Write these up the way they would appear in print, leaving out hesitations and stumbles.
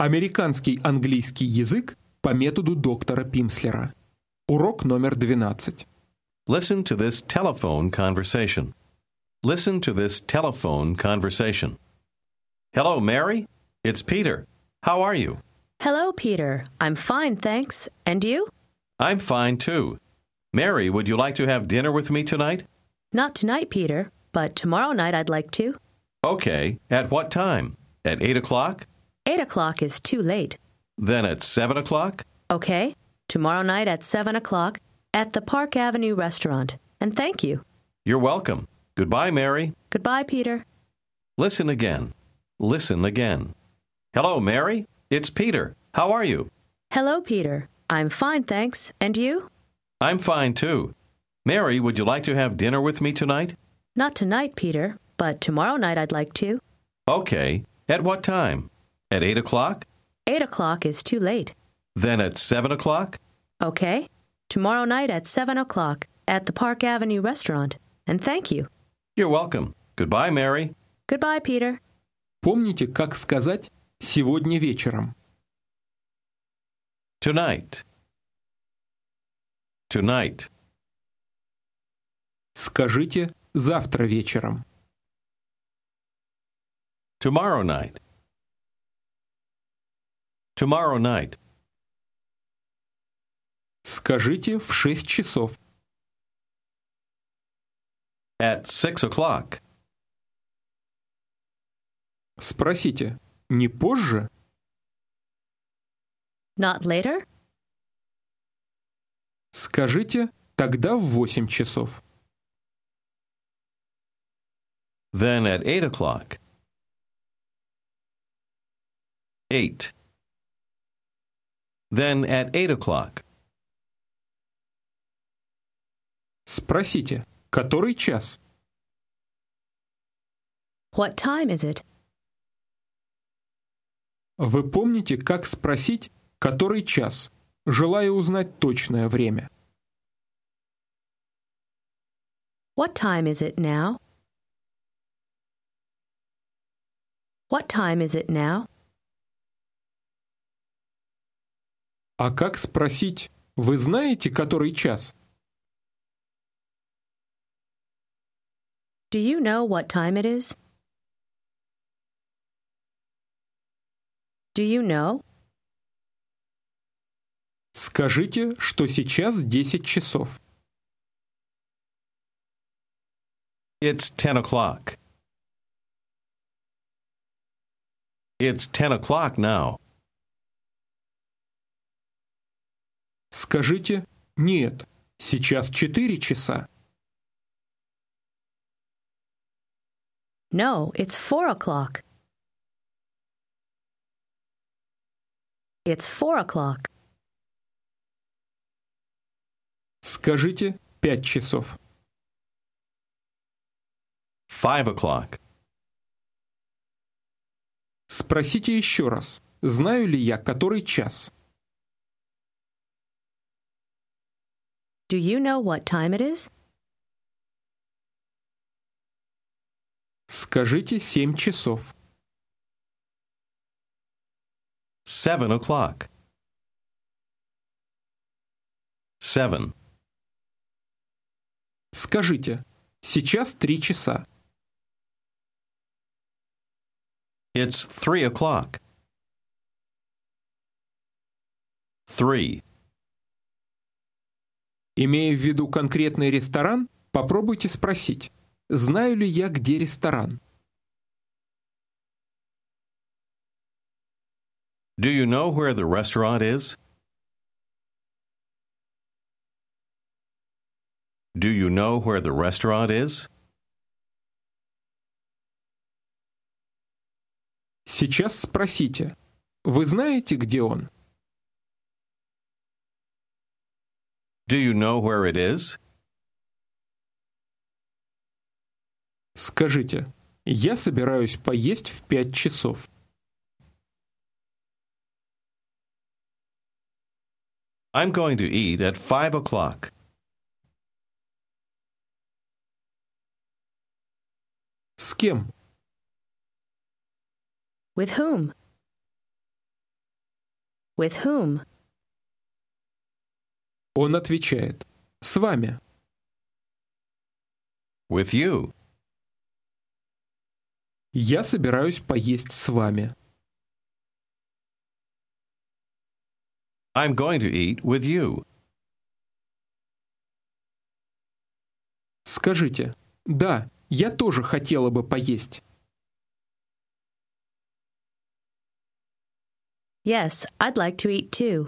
Американский английский язык по методу доктора Пимслера. Урок номер 12. Listen to this telephone conversation. Listen to this telephone conversation. Hello, Mary. It's Peter. How are you? Hello, Peter. I'm fine, thanks. And you? I'm fine, too. Mary, would you like to have dinner with me tonight? Not tonight, Peter, but tomorrow night I'd like to. Okay. At what time? At 8 o'clock? 8 o'clock is too late. Then at 7 o'clock? Okay. Tomorrow night at 7 o'clock at the Park Avenue restaurant. And thank you. You're welcome. Goodbye, Mary. Goodbye, Peter. Listen again. Listen again. Hello, Mary. It's Peter. How are you? Hello, Peter. I'm fine, thanks. And you? I'm fine, too. Mary, would you like to have dinner with me tonight? Not tonight, Peter, but tomorrow night I'd like to. Okay. At what time? At 8 o'clock? 8 o'clock is too late. Then at 7 o'clock? Okay. Tomorrow night at 7 o'clock at the Park Avenue restaurant. And thank you. You're welcome. Goodbye, Mary. Goodbye, Peter. Помните, как сказать «сегодня вечером»? Tonight. Tonight. Скажите «завтра вечером». Tomorrow night. Tomorrow night. Скажите в 6 часов. At 6 o'clock. Спросите «не позже»? Not later? Скажите «тогда в 8 часов». Then at 8 o'clock. 8. Then at 8 o'clock. Спросите «который час»? What time is it? Вы помните, как спросить «который час», желая узнать точное время? What time is it now? What time is it now? А как спросить «вы знаете, который час»? Do you know what time it is? Do you know? Скажите, что сейчас 10 часов. It's 10 o'clock. It's 10 o'clock now. Скажите «нет, сейчас 4 часа». No, it's 4 o'clock. It's 4 o'clock. Скажите 5 часов. 5 o'clock. Спросите еще раз, знаю ли я, который час? Do you know what time it is? Скажите 7 часов. 7 o'clock. 7. Скажите, сейчас 3 часа. It's 3 o'clock. 3. Имея в виду конкретный ресторан, попробуйте спросить, знаю ли я, где ресторан? Do you know where the restaurant is? Do you know where the restaurant is? Сейчас спросите, вы знаете, где он? Do you know where it is? Скажите, я собираюсь поесть в 5 часов. I'm going to eat at 5 o'clock. С кем? With whom? With whom? Он отвечает: «С вами». With you. Я собираюсь поесть с вами. I'm going to eat with you. Скажите: «Да, я тоже хотела бы поесть». Yes, I'd like to eat too.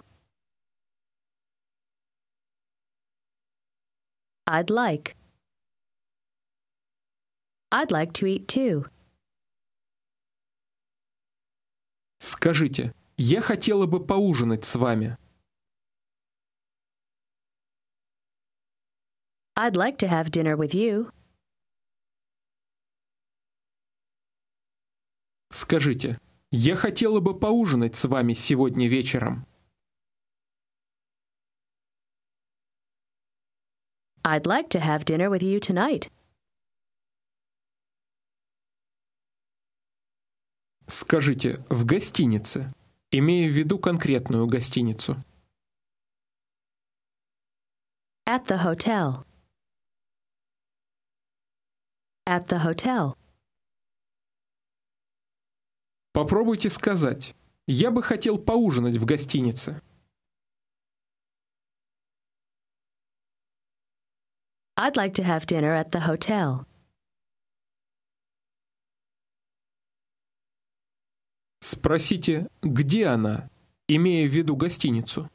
I'd like. I'd like to eat too. Скажите: «Я хотела бы поужинать с вами». I'd like to have dinner with you. Скажите: «Я хотела бы поужинать с вами сегодня вечером». I'd like to have dinner with you tonight. Скажите: «В гостинице», имея в виду конкретную гостиницу. At the hotel. At the hotel. Попробуйте сказать: «Я бы хотел поужинать в гостинице». I'd like to have dinner at the hotel. Спросите: «Где она?», имея в виду гостиницу.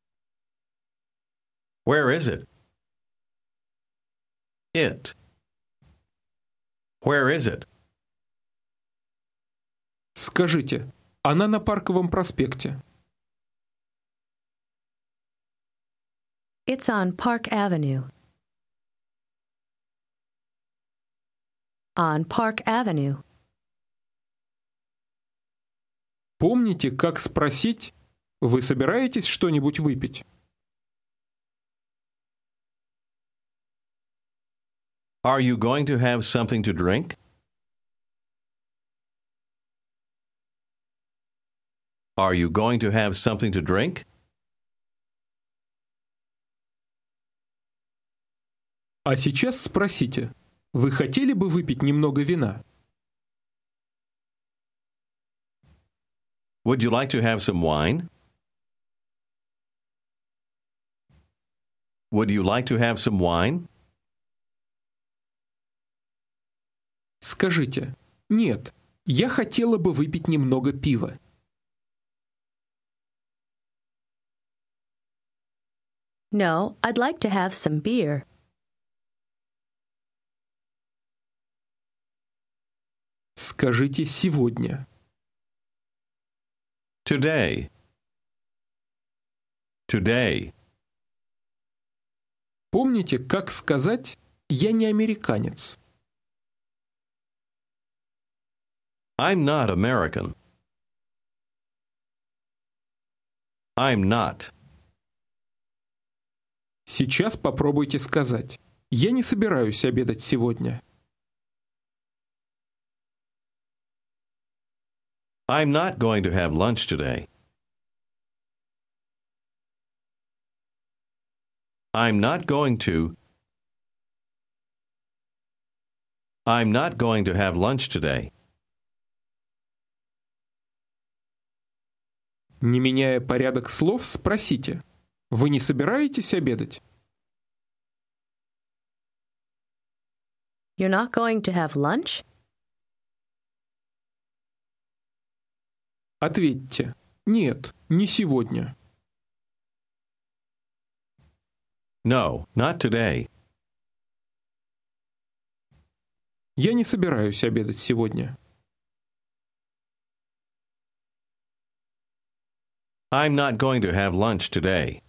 Where is it? It. Where is it? Скажите: «Она на Парковом проспекте». It's on Park Avenue. On Park Avenue. Помните, как спросить: «Вы собираетесь что-нибудь выпить?» Are you going to have something to drink? Are you going to have something to drink? А сейчас спросите: «Вы хотели бы выпить немного вина?» Would you like to have some wine? Would you like to have some wine? Скажите: «Нет, я хотела бы выпить немного пива». No, I'd like to have some beer. Скажите: «Сегодня». Today. Today. Помните, как сказать: «Я не американец»? I'm not American. I'm not. Сейчас попробуйте сказать: «Я не собираюсь обедать сегодня». I'm not going to have lunch today. I'm not going to. I'm not going to have lunch today. Не меняя порядок слов, спросите: «Вы не собираетесь обедать?» You're not going to have lunch? Ответьте: «Нет, не сегодня». No, not today. Я не собираюсь обедать сегодня. I'm not going to have lunch today.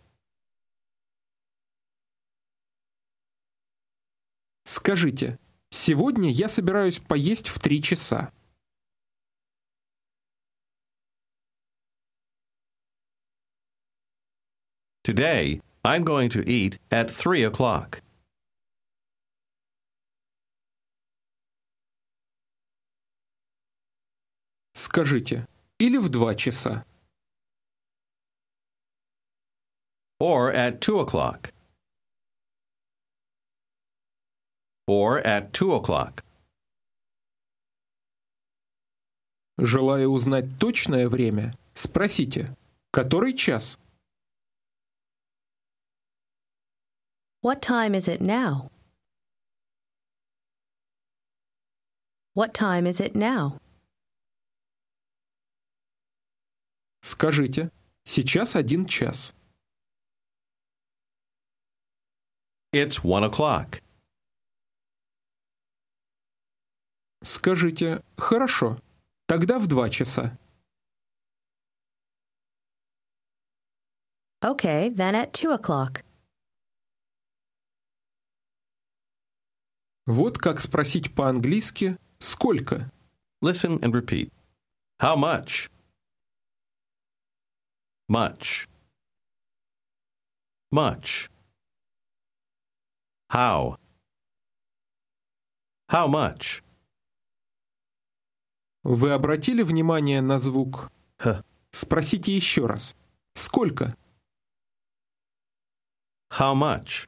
Скажите: «Сегодня я собираюсь поесть в 3 часа». Today, I'm going to eat at 3 o'clock. Скажите: «Или в 2 часа». Or at 2 o'clock. Or at 2 o'clock. Желая узнать точное время, спросите, который час? What time is it now? What time is it now? Скажите, сейчас 1 час. It's 1 o'clock. Скажите, хорошо, тогда в 2 часа. Okay, then at 2 o'clock. Вот как спросить по-английски «Сколько?». Listen and repeat. How much? Much. Much. How? How much? Вы обратили внимание на звук Х. Спросите еще раз. Сколько? How much?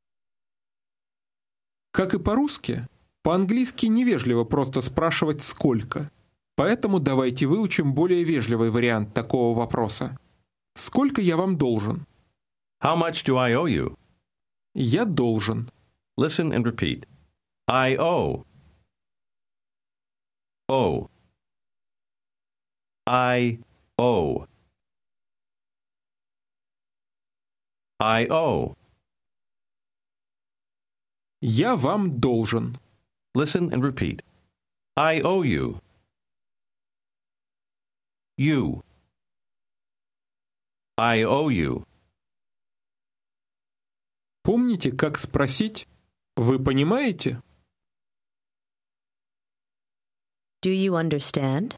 Как и по-русски, по-английски невежливо просто спрашивать «сколько?». Поэтому давайте выучим более вежливый вариант такого вопроса. Сколько я вам должен? How much do I owe you? Я должен. Listen and repeat. I owe. Owe. I owe. I owe. Я вам должен. Listen and repeat. I owe you. You. I owe you. Помните, как спросить «Вы понимаете?» Do you understand?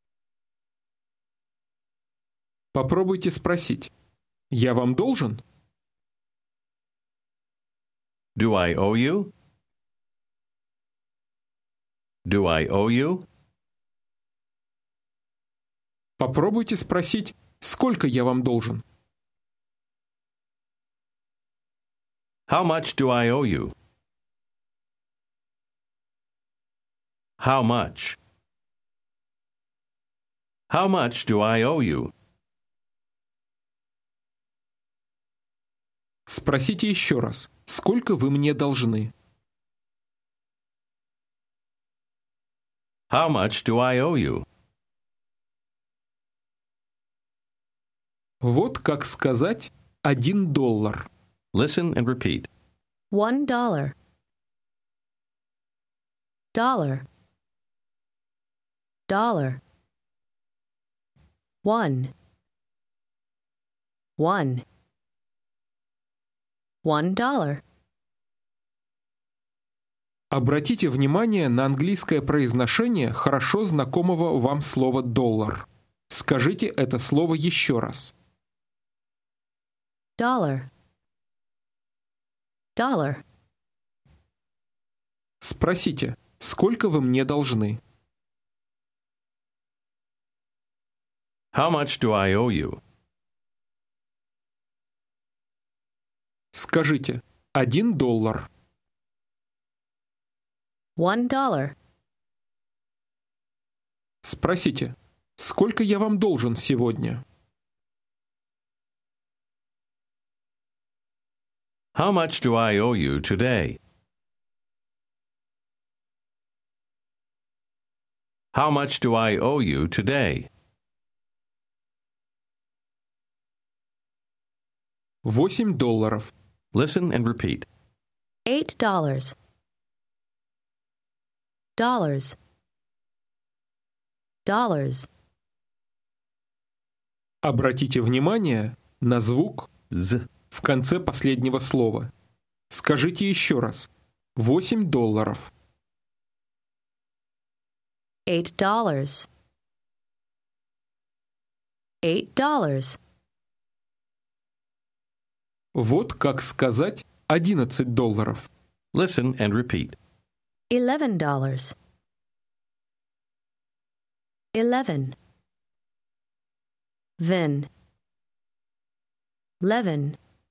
Попробуйте спросить «Я вам должен?» Do I owe you? Do I owe you? Попробуйте спросить «Сколько я вам должен?» How much do I owe you? How much? How much do I owe you? Спросите еще раз «Сколько вы мне должны?» How much do I owe you? Вот как сказать $1. Listen and repeat. $1. Dollar. Dollar. One. One. $1. Обратите внимание на английское произношение хорошо знакомого вам слова «доллар». Скажите это слово еще раз. Dollar. Dollar. Спросите, сколько вы мне должны? How much do I owe you? Скажите, $1. $1. Спросите, сколько я вам должен сегодня? How much do I owe you today? How much do I owe you today? $8. Listen and repeat. $8. Dollars. Dollars. Обратите внимание на звук Z. в конце последнего слова. Скажите еще раз. $8. $8. $8. Вот как сказать $11. Listen and repeat. $11. 11. Then. 11.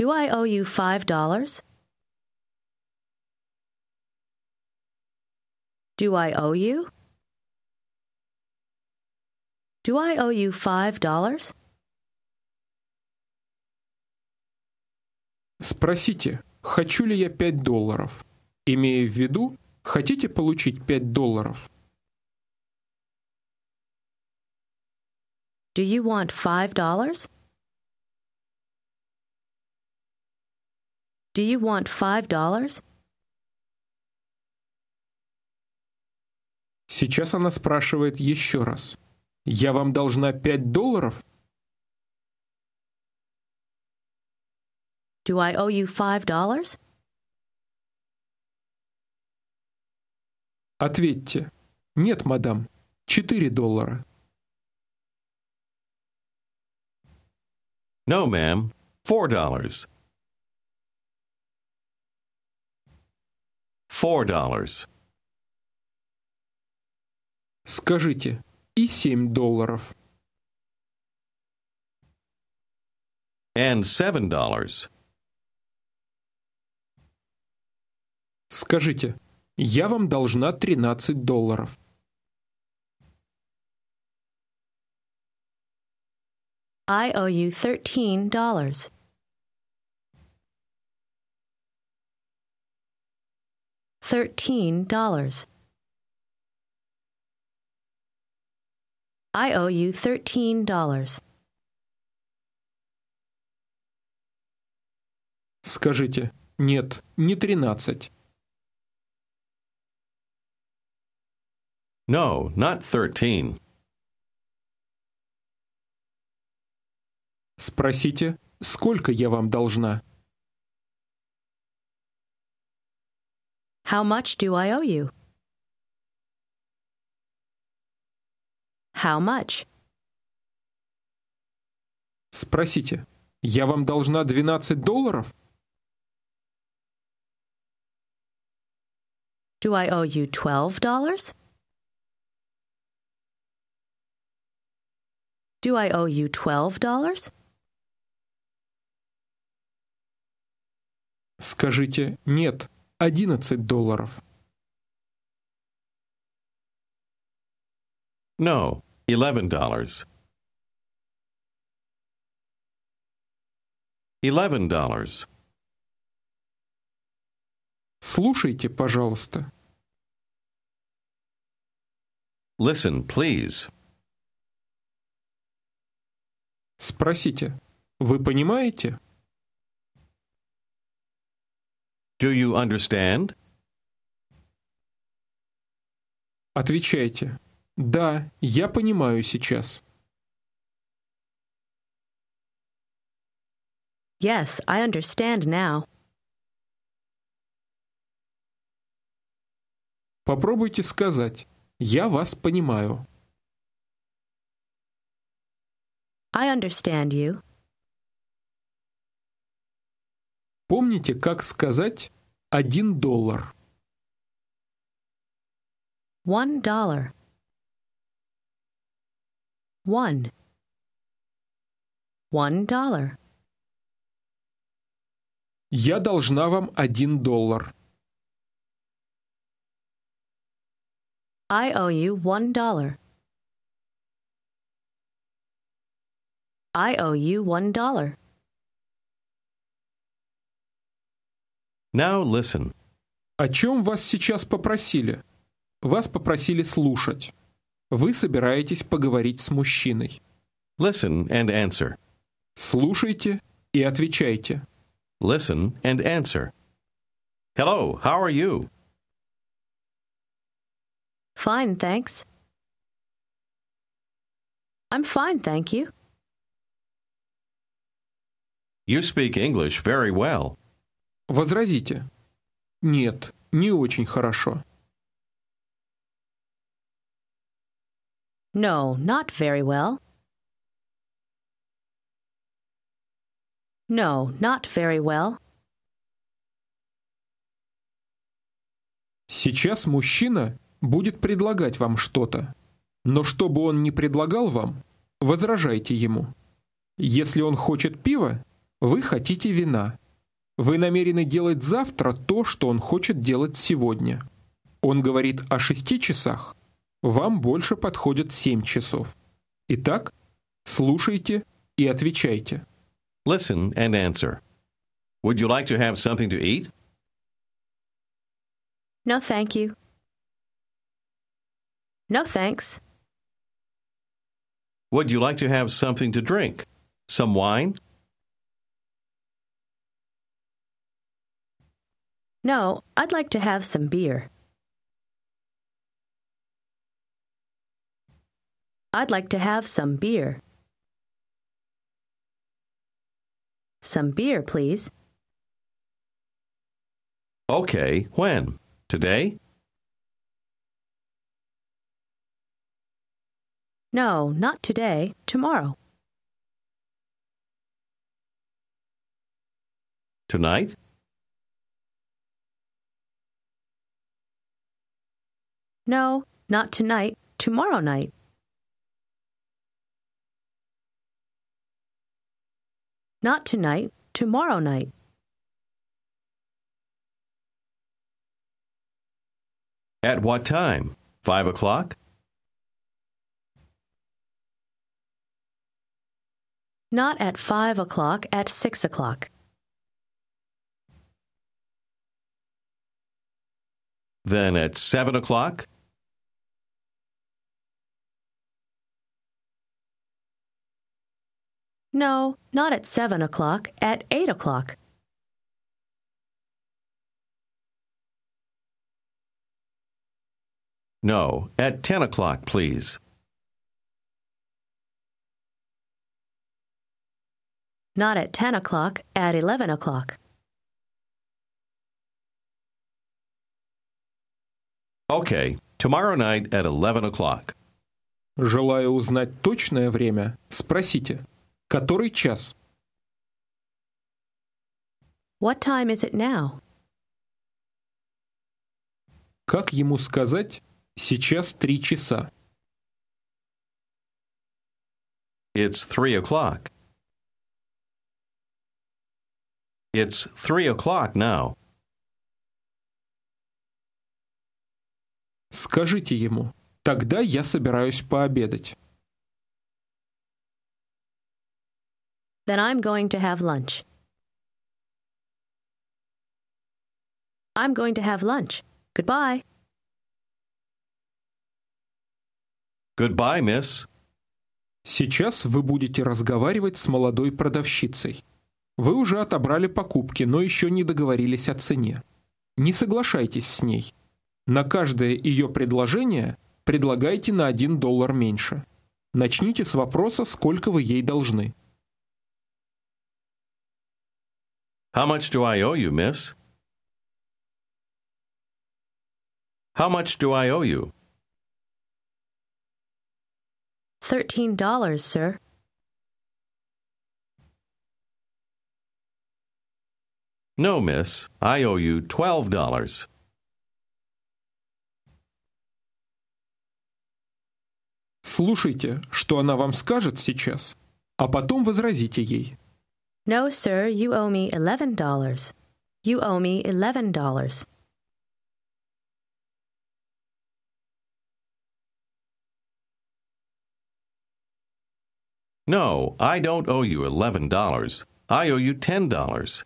Do I owe you $5? Do I owe you? Do I owe you $5? Спросите, хочу ли я $5, имея в виду, хотите получить $5? Do you want $5? Do you want $5? Сейчас она спрашивает еще раз. Я вам должна $5? Do I owe you $5? Ответьте. Нет, мадам. $4. No, ma'am. $4. $4. Скажите. И $7. And $7. Скажите. Я вам должна $13. I owe you $13. $13. I owe you $13. Скажите. Нет, не 13. No, not 13. Спросите, сколько я вам должна? How much do I owe you? How much? Спросите, я вам должна $12? Do I owe you $12? Do I owe you $12? Скажите, нет, $11. No, $11. $11. Слушайте, пожалуйста. Listen, please. Спросите, вы понимаете? Do you understand? Отвечайте. Да, я понимаю сейчас. Yes, I understand now. Попробуйте сказать «Я вас понимаю». I understand you. Помните, как сказать $1? $1. One. $1. Я должна вам $1. I owe you $1. I owe you $1. Now listen. О чем вас сейчас попросили? Вас попросили слушать. Вы собираетесь поговорить с мужчиной. Listen and answer. Слушайте и отвечайте. Listen and answer. Hello, how are you? Fine, thanks. I'm fine, thank you. You speak English very well. Возразите. Нет, не очень хорошо. No, not very well. No, not very well. Сейчас мужчина будет предлагать вам что-то. Но чтобы он не предлагал вам, возражайте ему. Если он хочет пива, Вы хотите вина. Вы намерены делать завтра то, что он хочет делать сегодня. Он говорит о 6 часах. Вам больше подходит 7 часов. Итак, слушайте и отвечайте. Listen and answer. Would you like to have something to eat? No, thank you. No, thanks. Would you like to have something to drink? Some wine? No, I'd like to have some beer. I'd like to have some beer. Some beer, please. Okay, when? Today? No, not today. Tomorrow. Tonight? No, not tonight. Tomorrow night. Not tonight. Tomorrow night. At what time? 5 o'clock? Not at 5 o'clock, at 6 o'clock. Then at 7 o'clock? No, not at 7 o'clock, at 8 o'clock. No, at 10 o'clock, please. Not at 10 o'clock, at 11 o'clock. Okay, tomorrow night at 11 o'clock. Желая узнать точное время, спросите, который час? What time is it now? Как ему сказать «сейчас 3 часа»? It's 3 o'clock. It's 3 o'clock now. Скажите ему, тогда я собираюсь пообедать. Then I'm going to have lunch. I'm going to have lunch. Goodbye. Goodbye, miss. Сейчас вы будете разговаривать с молодой продавщицей. Вы уже отобрали покупки, но еще не договорились о цене. Не соглашайтесь с ней. На каждое ее предложение предлагайте на $1 меньше. Начните с вопроса, сколько вы ей должны. How much do I owe you, miss? How much do I owe you? $13, sir. No, miss. I owe you $12. Слушайте, что она вам скажет сейчас, а потом возразите ей. No, sir, you owe me $11. You owe me $11. No, I don't owe you $11. I owe you $10.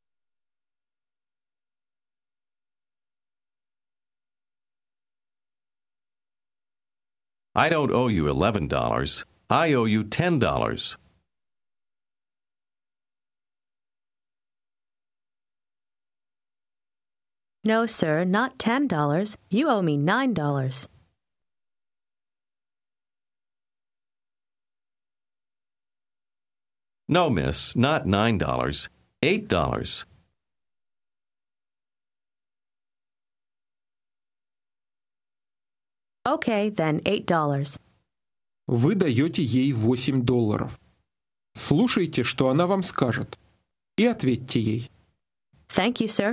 I don't owe you $11. I owe you $10. No, sir, not $10. You owe me $9. No, miss, not $9. $8. Okay, then $8. Вы даете ей $8. Слушайте, что она вам скажет, и ответьте ей. Thank you, sir.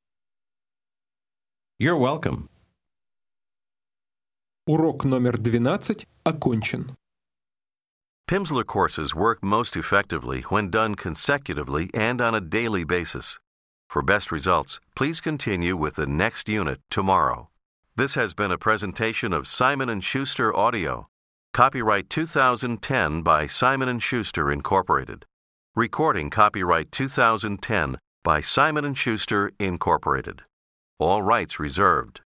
You're welcome. Урок номер 12 окончен. Pimsleur courses work most effectively when done consecutively and on a daily basis. For best results, please continue with the next unit tomorrow. This has been a presentation of Simon & Schuster Audio. Copyright 2010 by Simon & Schuster, Incorporated. Recording copyright 2010 by Simon & Schuster, Incorporated. All rights reserved.